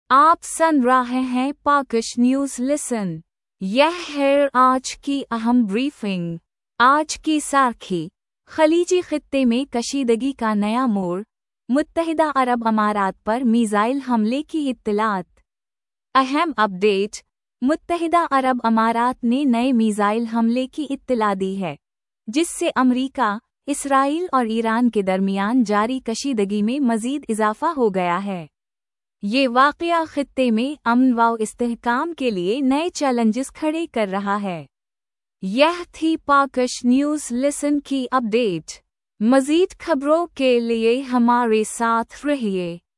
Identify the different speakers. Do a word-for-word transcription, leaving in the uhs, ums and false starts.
Speaker 1: आप सुन रहे हैं पाकिश न्यूज़ लिसन। यह है आज की अहम ब्रीफिंग। आज की सार्खी, खलीजी खित्ते में कशीदगी का नया मोड़, मुत्तहिदा अरब अमारात पर मिसाइल हमले की इत्तलात। अहम अपडेट, मुत्तहिदा अरब अमारात ने नए मिसाइल हमले की इत्तला दी है, जिससे अमरीका, इसराइल और ईरान के दरमियान जारी कशीदगी में मज़ीद इजाफा हो गया है। ये वाक़या खित्ते में अमन व इस्तेहकाम के लिए नए चैलेंजेस खड़े कर रहा है। यह थी पाकिश न्यूज़ लिसन की अपडेट। मज़ीद खबरों के लिए हमारे साथ रहिए।